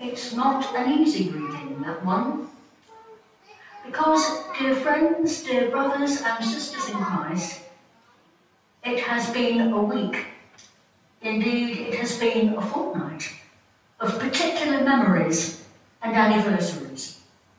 It's not an easy reading, that one. Because, dear friends, dear brothers and sisters in Christ, it has been a week, indeed it has been a fortnight, of particular memories and anniversaries.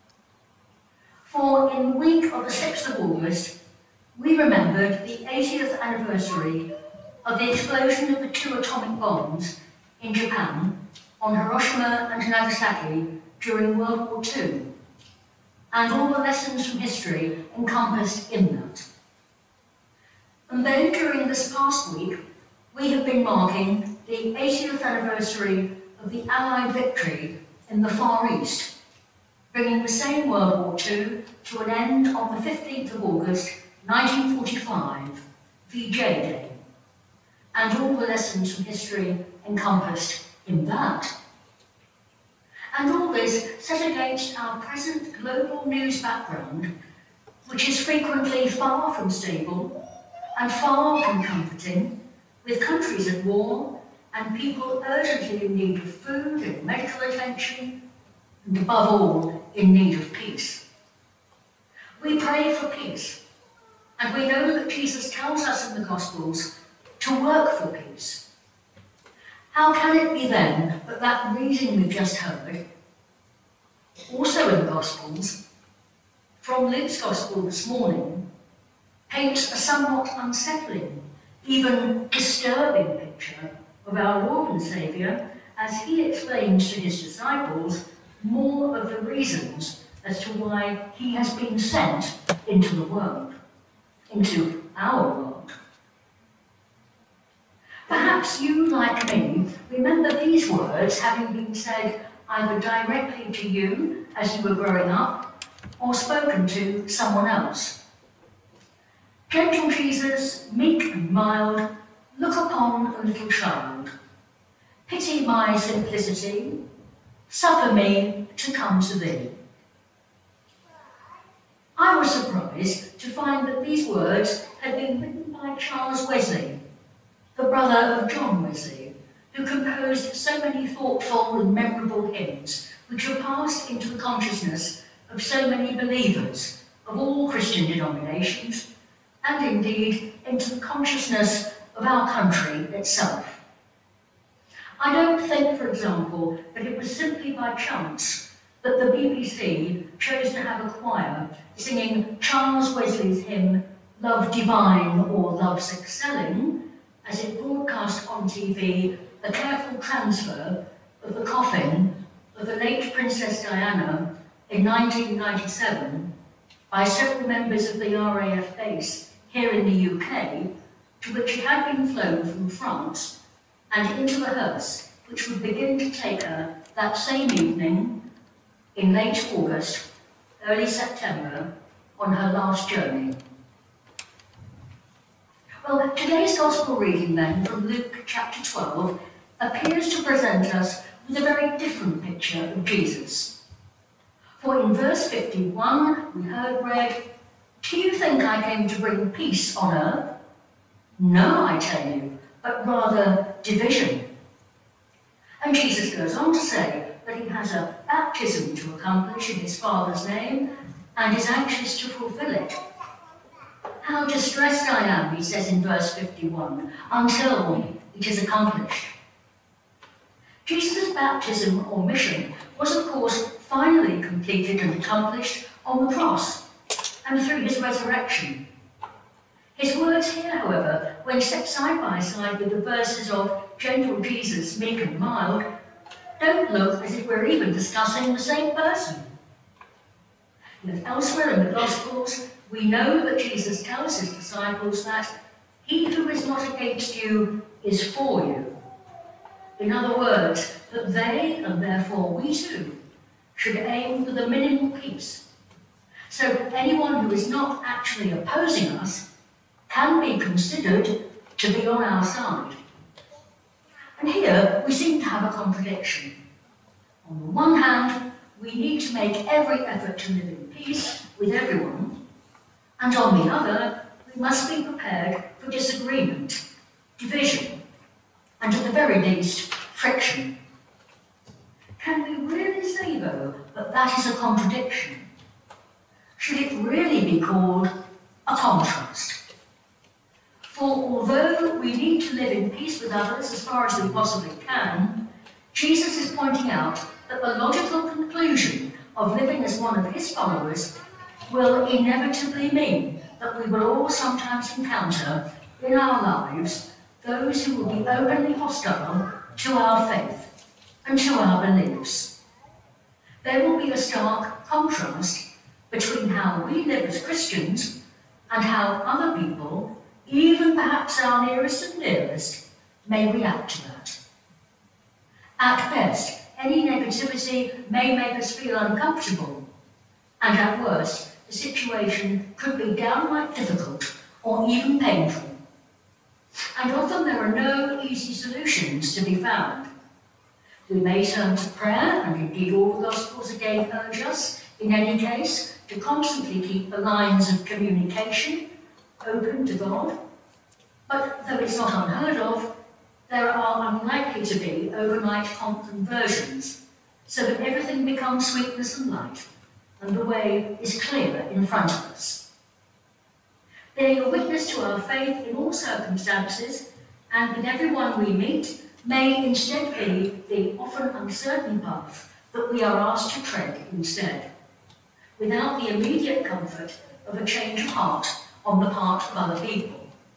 For in the week of the 6th of August, we remembered the 80th anniversary of the explosion of the 2 atomic bombs in Japan on Hiroshima and Nagasaki during World War II, and all the lessons from history encompassed in that. And then during this past week, we have been marking the 80th anniversary of the Allied victory in the Far East, bringing the same World War II to an end on the 15th of August 1945, VJ Day, and all the lessons from history encompassed in that. And all this set against our present global news background, which is frequently far from stable and far from comforting, with countries at war and people urgently in need of food and medical attention, and above all, in need of peace. We pray for peace, and we know that Jesus tells us in the Gospels to work for peace. How can it be then that that reading we've just heard, also in the Gospels, from Luke's Gospel this morning, paints a somewhat unsettling, even disturbing picture of our Lord and Saviour as he explains to his disciples more of the reasons as to why he has been sent into the world, into our world. Perhaps you, like me, remember these words having been said either directly to you as you were growing up or spoken to someone else. Gentle Jesus, meek and mild, look upon a little child. Pity my simplicity, suffer me to come to thee. I was surprised to find that these words had been written by Charles Wesley, the brother of John Wesley, who composed so many thoughtful and memorable hymns which were passed into the consciousness of so many believers of all Christian denominations, and indeed into the consciousness of our country itself. I don't think, for example, that it was simply by chance that the BBC chose to have a choir singing Charles Wesley's hymn, Love Divine or Love's Excelling, as it broadcast on TV the careful transfer of the coffin of the late Princess Diana in 1997 by several members of the RAF base here in the UK, to which it had been flown from France, and into the hearse, which would begin to take her that same evening in late August, early September, on her last journey. Well, today's Gospel reading then from Luke chapter 12 appears to present us with a very different picture of Jesus. For in verse 51 we heard read, "Do you think I came to bring peace on earth? No, I tell you, but rather division." And Jesus goes on to say that he has a baptism to accomplish in his Father's name and is anxious to fulfill it. "How distressed I am," he says in verse 51, "until it is accomplished." Jesus' baptism or mission was, of course, finally completed and accomplished on the cross and through his resurrection. His words here, however, when set side by side with the verses of gentle Jesus, meek and mild, don't look as if we're even discussing the same person. Yet elsewhere in the Gospels, we know that Jesus tells his disciples that he who is not against you is for you. In other words, that they, and therefore we too, should aim for the minimal peace. So anyone who is not actually opposing us can be considered to be on our side. And here we seem to have a contradiction. On the one hand, we need to make every effort to live in peace with everyone, and on the other, we must be prepared for disagreement, division, and at the very least, friction. Can we really say, though, that that is a contradiction? Should it really be called a contrast? For although we need to live in peace with others as far as we possibly can, Jesus is pointing out that the logical conclusion of living as one of his followers will inevitably mean that we will all sometimes encounter in our lives those who will be openly hostile to our faith and to our beliefs. There will be a stark contrast between how we live as Christians and how other people, even perhaps our nearest and dearest, may react to that. At best, any negativity may make us feel uncomfortable, and at worst, the situation could be downright difficult or even painful. And often there are no easy solutions to be found. We may turn to prayer, and indeed all the Gospels again urge us, in any case, to constantly keep the lines of communication open to God. But though it's not unheard of, there are unlikely to be overnight conversions, so that everything becomes sweetness and light, and the way is clear in front of us. Being a witness to our faith in all circumstances, and with everyone we meet, may instead be the often uncertain path that we are asked to tread instead, without the immediate comfort of a change of heart on the part of other people.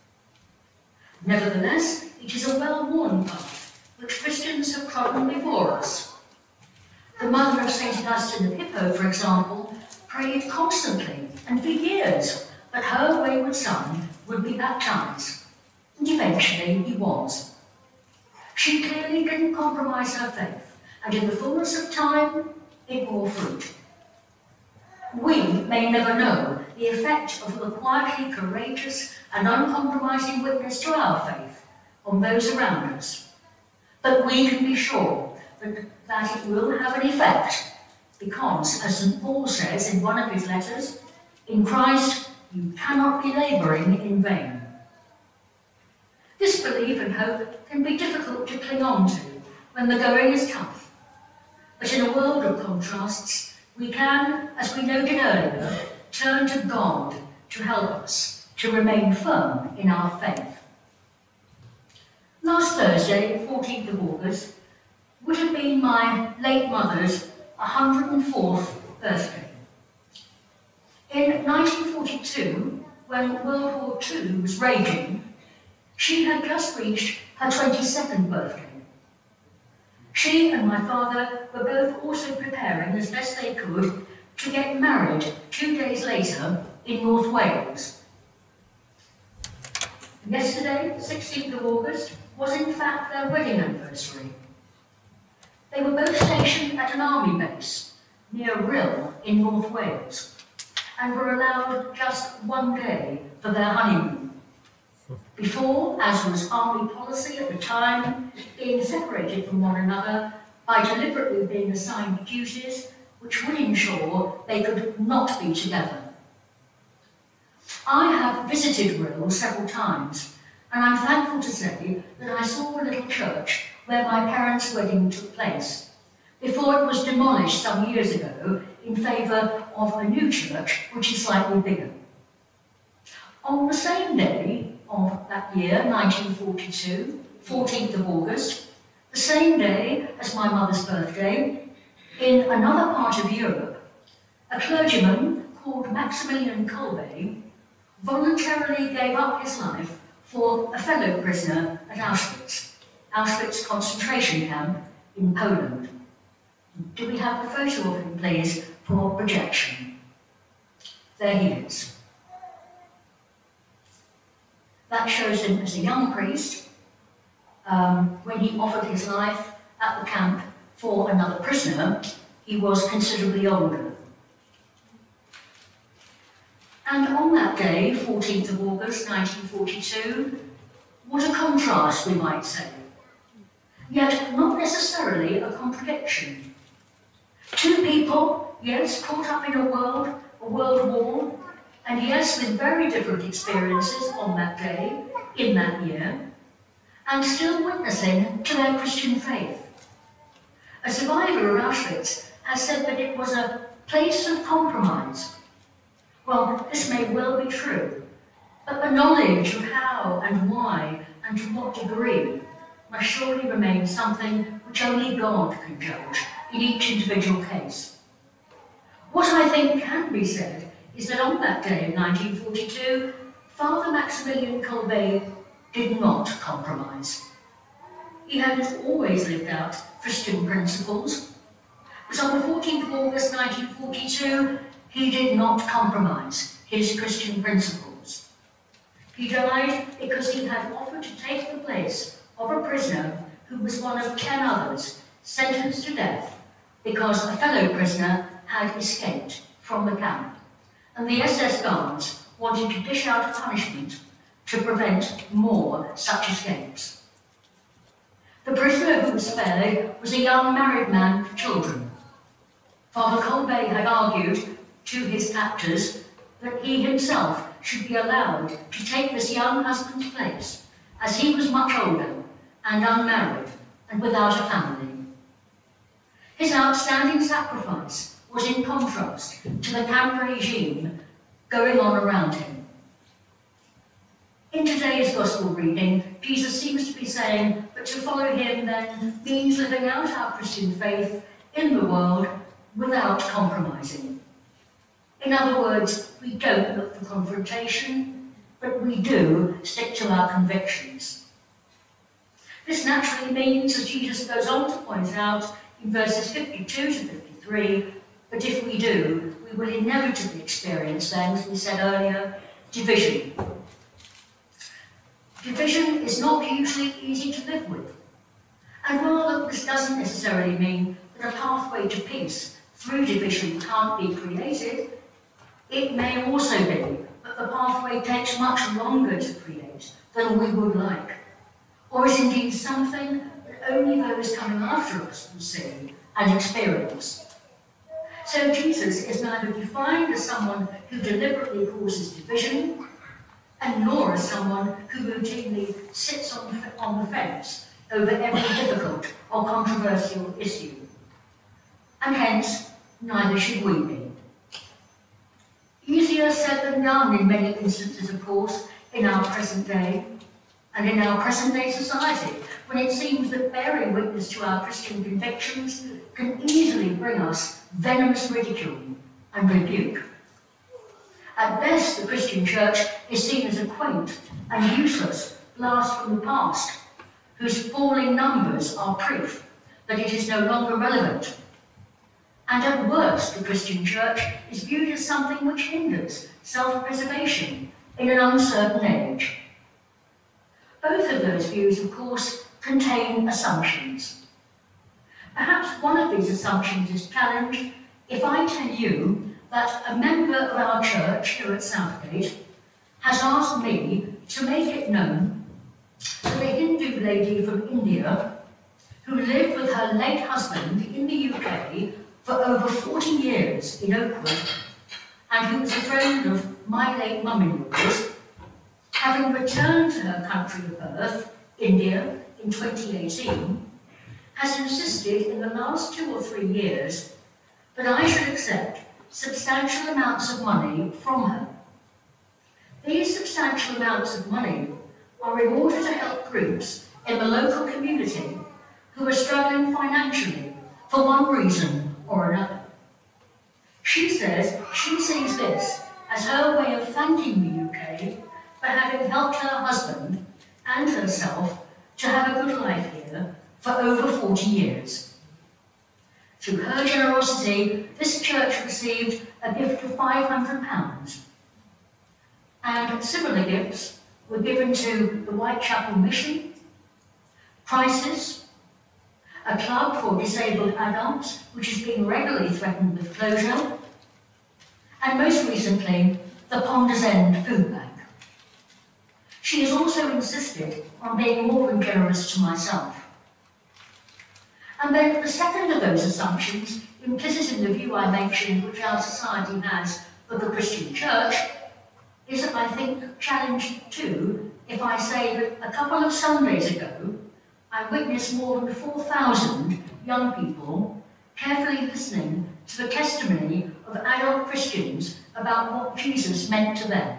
Nevertheless, it is a well-worn path which Christians have trodden before us. The mother of St. Augustine of Hippo, for example, prayed constantly and for years that her wayward son would be baptized, and eventually he was. She clearly didn't compromise her faith, and in the fullness of time, it bore fruit. We may never know the effect of the quietly courageous and uncompromising witness to our faith on those around us, but we can be sure that it will have an effect, because, as St. Paul says in one of his letters, in Christ you cannot be labouring in vain. This belief and hope can be difficult to cling on to when the going is tough, but in a world of contrasts, we can, as we noted earlier, turn to God to help us to remain firm in our faith. Last Thursday, 14th of August, would have been my late mother's 104th birthday. In 1942, when World War II was raging, she had just reached her 22nd birthday. She and my father were both also preparing as best they could to get married 2 days later in North Wales. Yesterday, 16th of August, was in fact their wedding anniversary. They were both stationed at an army base near Rhyl in North Wales and were allowed just 1 day for their honeymoon. Before, as was army policy at the time, being separated from one another by deliberately being assigned duties which would ensure they could not be together. I have visited Rhyl several times, and I'm thankful to say that I saw a little church where my parents' wedding took place, before it was demolished some years ago in favour of a new church which is slightly bigger. On the same day of that year, 1942, 14th of August, the same day as my mother's birthday, in another part of Europe, a clergyman called Maximilian Kolbe voluntarily gave up his life for a fellow prisoner at Auschwitz concentration camp in Poland. Do we have the photo of him, please, for projection? There he is. That shows him as a young priest when he offered his life at the camp for another prisoner. He was considerably older. And on that day, 14th of August 1942, what a contrast, we might say. Yet not necessarily a contradiction. Two people, yes, caught up in a world war, and yes, with very different experiences on that day, in that year, and still witnessing to their Christian faith. A survivor of Auschwitz has said that it was a place of compromise. Well, this may well be true, but the knowledge of how and why and to what degree must surely remain something which only God can judge in each individual case. What I think can be said is that on that day in 1942, Father Maximilian Kolbe did not compromise. He hadn't always lived out Christian principles, but on the 14th of August 1942, he did not compromise his Christian principles. He died because he had offered to take the place of a prisoner who was one of 10 others sentenced to death because a fellow prisoner had escaped from the camp, and the SS guards wanted to dish out punishment to prevent more such escapes. The prisoner who was spared was a young married man with children. Father Kolbe had argued to his captors that he himself should be allowed to take this young husband's place, as he was much older and unmarried and without a family. His outstanding sacrifice was in contrast to the camp regime going on around him. In today's Gospel reading, Jesus seems to be saying that to follow him then means living out our Christian faith in the world without compromising. In other words, we don't look for confrontation, but we do stick to our convictions. This naturally means, as Jesus goes on to point out in verses 52 to 53, that if we do, we will inevitably experience then, as we said earlier, division. Division is not usually easy to live with. And while this doesn't necessarily mean that a pathway to peace through division can't be created, it may also be that the pathway takes much longer to create than we would like, or is indeed something that only those coming after us will see and experience. So Jesus is neither defined as someone who deliberately causes division, and nor as someone who routinely sits on the fence over every difficult or controversial issue. And hence, neither should we be. Easier said than done in many instances, of course, in our present day, and in our present day society, when it seems that bearing witness to our Christian convictions can easily bring us venomous ridicule and rebuke. At best, the Christian church is seen as a quaint and useless blast from the past, whose falling numbers are proof that it is no longer relevant. And at worst, the Christian church is viewed as something which hinders self-preservation in an uncertain age. Both of those views, of course, contain assumptions. Perhaps one of these assumptions is challenged if I tell you that a member of our church here at Southgate has asked me to make it known that a Hindu lady from India who lived with her late husband in the UK for over 40 years in Oakwood, and who was a friend of my late mum-in-law's, having returned to her country of birth, India, in 2018, has insisted in the last 2 or 3 years that I should accept substantial amounts of money from her. These substantial amounts of money are in order to help groups in the local community who are struggling financially for one reason or another. She says she sees this as her way of thanking the UK for having helped her husband and herself to have a good life here for over 40 years. Through her generosity, this church received a gift of £500, and similar gifts were given to the Whitechapel Mission, Crisis, a club for disabled adults which is being regularly threatened with closure, and most recently, the Ponders End Food Bank. She has also insisted on being more than generous to myself. And then the second of those assumptions, implicit in the view I mentioned, which our society has of the Christian church, is, I think, challenged too if I say that a couple of Sundays ago, I witnessed more than 4,000 young people carefully listening to the testimony of adult Christians about what Jesus meant to them.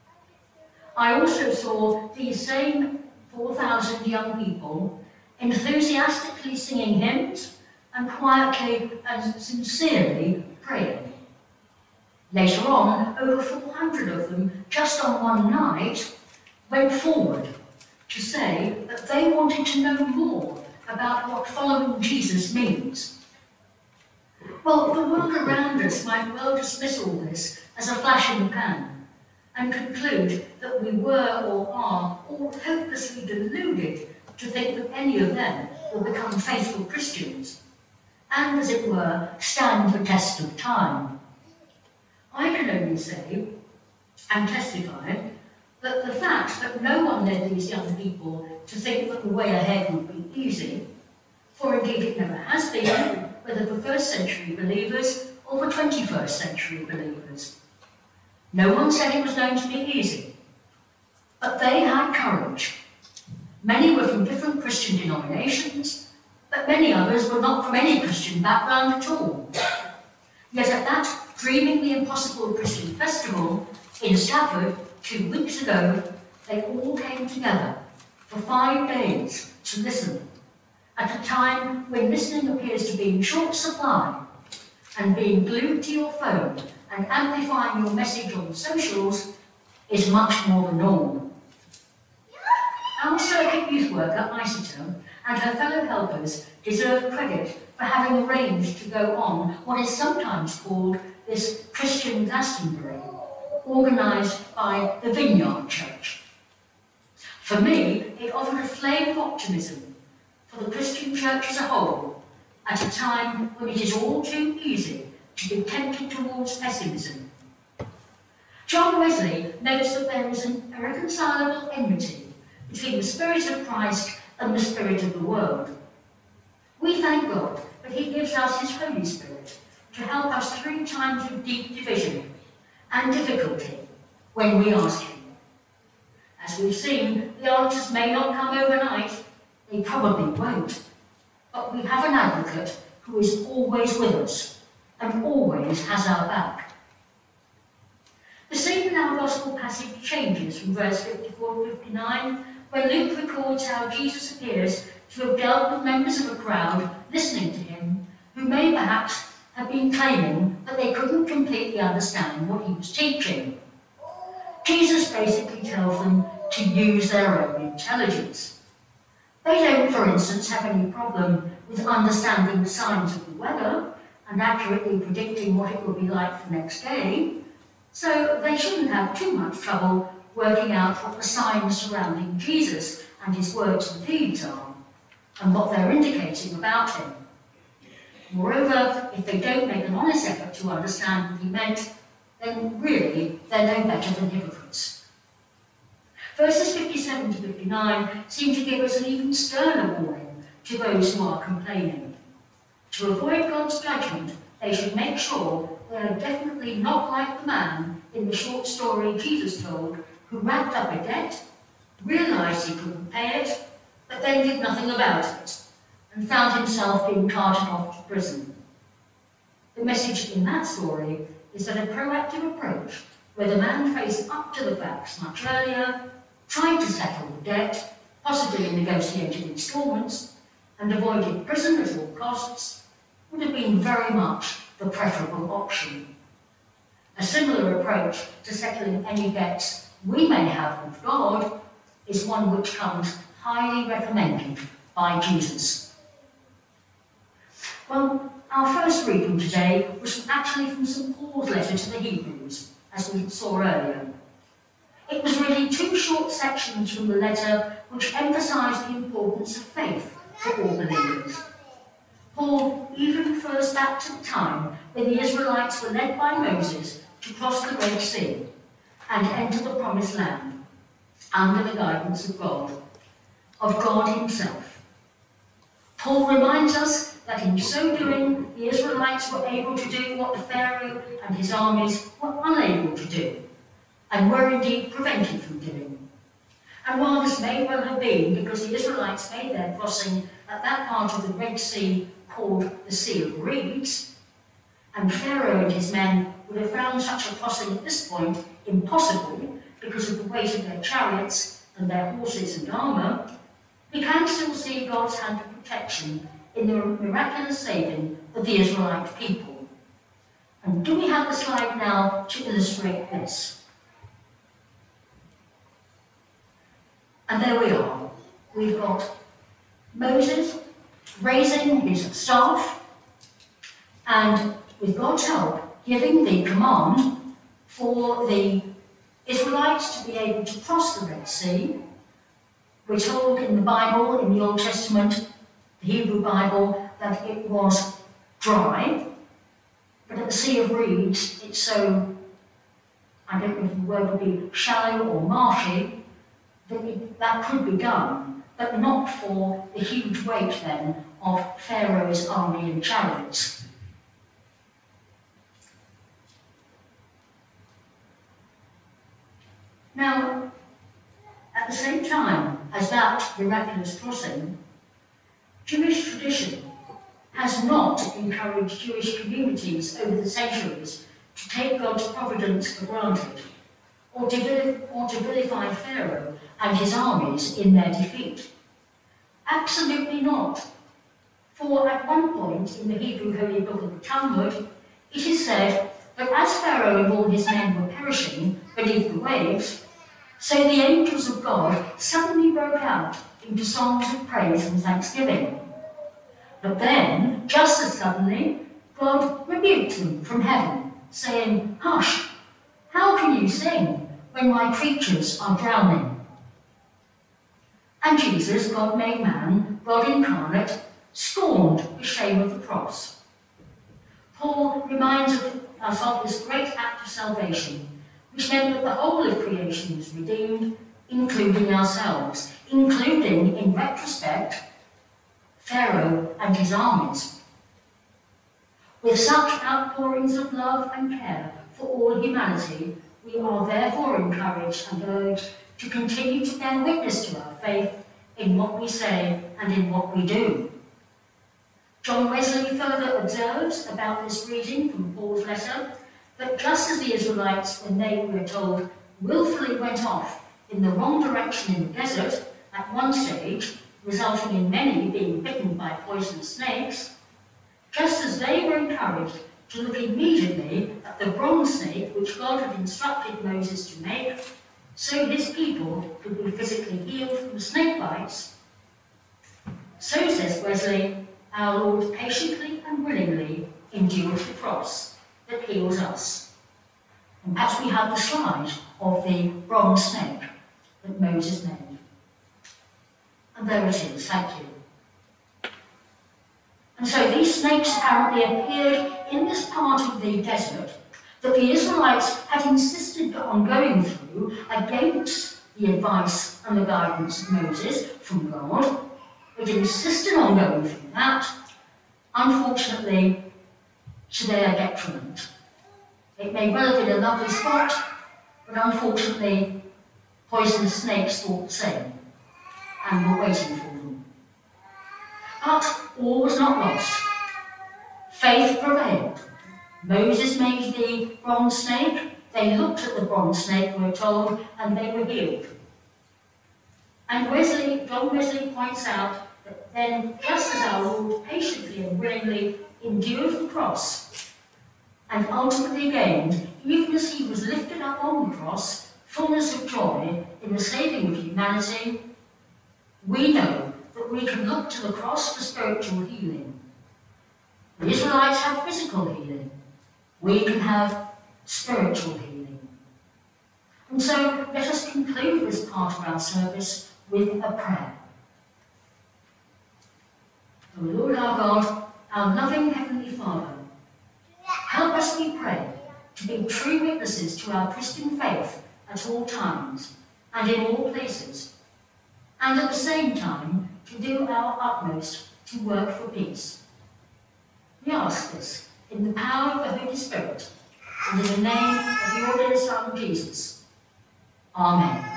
I also saw these same 4,000 young people enthusiastically singing hymns and quietly and sincerely praying. Later on, over 400 of them, just on one night, went forward to say that they wanted to know more about what following Jesus means. Well, the world around us might well dismiss all this as a flash in the pan and conclude that we were or are all hopelessly deluded to think that any of them will become faithful Christians and, as it were, stand the test of time. I can only say and testify that the fact that no one led these young people to think that the way ahead would be easy, for indeed it never has been, whether the first century believers or the 21st century believers. No one said it was going to be easy, but they had courage. Many were from different Christian denominations, but many others were not from any Christian background at all. Yet at that Dreaming the Impossible Christian Festival in Stafford 2 weeks ago, they all came together for 5 days to listen, at a time when listening appears to be in short supply, and being glued to your phone and amplifying your message on the socials is much more the norm. Our circuit youth worker, Isita, and her fellow helpers deserve credit for having arranged to go on what is sometimes called this Christian Glastonbury, organised by the Vineyard Church. For me, it offered a flame of optimism for the Christian church as a whole, at a time when it is all too easy to be tempted towards pessimism. John Wesley notes that there is an irreconcilable enmity between the Spirit of Christ and the spirit of the world. We thank God that he gives us his Holy Spirit to help us through times of deep division and difficulty when we ask him. As we've seen, the answers may not come overnight, they probably won't, but we have an advocate who is always with us and always has our back. The scene in our Gospel passage changes from verse 54 to 59 when Luke records how Jesus appears to have dealt with members of a crowd listening to him who may perhaps have been claiming that they couldn't completely understand what he was teaching. Jesus basically tells them to use their own intelligence. They don't, for instance, have any problem with understanding the signs of the weather and accurately predicting what it will be like the next day, so they shouldn't have too much trouble working out what the signs surrounding Jesus and his words and deeds are, and what they're indicating about him. Moreover, if they don't make an honest effort to understand what he meant, then really they're no better than hypocrites. Verses 57 to 59 seem to give us an even sterner warning to those who are complaining. To avoid God's judgment, they should make sure they are definitely not like the man in the short story Jesus told, who racked up a debt, realised he couldn't pay it, but then did nothing about it, and found himself being carted off to prison. The message in that story is that a proactive approach, where the man faced up to the facts much earlier, tried to settle the debt, possibly negotiated instalments, and avoided prison at all costs, would have been very much the preferable option. A similar approach to settling any debts we may have with God is one which comes highly recommended by Jesus. Well, our first reading today was actually from St. Paul's letter to the Hebrews, as we saw earlier. It was really 2 short sections from the letter which emphasised the importance of faith for all believers. Paul even refers back to the time when the Israelites were led by Moses to cross the Red Sea and enter the Promised Land under the guidance of God himself. Paul reminds us that in so doing, the Israelites were able to do what the Pharaoh and his armies were unable to do, and were indeed prevented from doing. And while this may well have been because the Israelites made their crossing at that part of the Red Sea called the Sea of Reeds, and Pharaoh and his men would have found such a crossing at this point impossible because of the weight of their chariots and their horses and armour, we can still see God's hand of protection in the miraculous saving of the Israelite people. And do we have the slide now to illustrate this? And there we are. We've got Moses raising his staff and, with God's help, giving the command for the Israelites to be able to cross the Red Sea. We're told in the Bible, in the Old Testament, the Hebrew Bible, that it was dry, but at the Sea of Reeds, it's so, I don't know if the word would be shallow or marshy, that could be done, but not for the huge weight then of Pharaoh's army and chariots. Now, at the same time as that miraculous crossing, Jewish tradition has not encouraged Jewish communities over the centuries to take God's providence for granted, or to vilify Pharaoh and his armies in their defeat. Absolutely not. For at one point in the Hebrew Holy Book of the Talmud, it is said that as Pharaoh and all his men were perishing beneath the waves, so the angels of God suddenly broke out into songs of praise and thanksgiving. But then, just as suddenly, God rebuked them from heaven, saying, "Hush, how can you sing when my creatures are drowning?" And Jesus, God made man, God incarnate, scorned the shame of the cross. Paul reminds us of this great act of salvation, which meant that the whole of creation was redeemed, including ourselves, including, in retrospect, Pharaoh and his armies. With such outpourings of love and care for all humanity, we are therefore encouraged and urged to continue to bear witness to our faith in what we say and in what we do. John Wesley further observes about this reading from Paul's letter that just as the Israelites, when they were told, willfully went off in the wrong direction in the desert at one stage, resulting in many being bitten by poisonous snakes, just as they were encouraged to look immediately at the bronze snake which God had instructed Moses to make, so his people could be physically healed from snake bites, so, says Wesley, our Lord patiently and willingly endured the cross that heals us. And as we have the slide of the bronze snake that Moses made. And there it is, thank you. And so these snakes apparently appeared in this part of the desert that the Israelites had insisted on going through against the advice and the guidance of Moses from God. They insisted on going through that, unfortunately, to their detriment. It may well have been a lovely spot, but unfortunately, poisonous snakes thought the same and were waiting for them. But all was not lost. Faith prevailed. Moses made the bronze snake. They looked at the bronze snake, we're told, and they were healed. And John Wesley points out that then, just as our Lord patiently and willingly endured the cross, and ultimately gained, even as he was lifted up on the cross, fullness of joy in the saving of humanity, we know that we can look to the cross for spiritual healing. The Israelites had physical healing. We can have spiritual healing. And so let us conclude this part of our service with a prayer. O Lord our God, our loving Heavenly Father, help us, we pray, to be true witnesses to our Christian faith at all times and in all places, and at the same time to do our utmost to work for peace. We ask this in the power of the Holy Spirit and in the name of your dear Son, Jesus. Amen.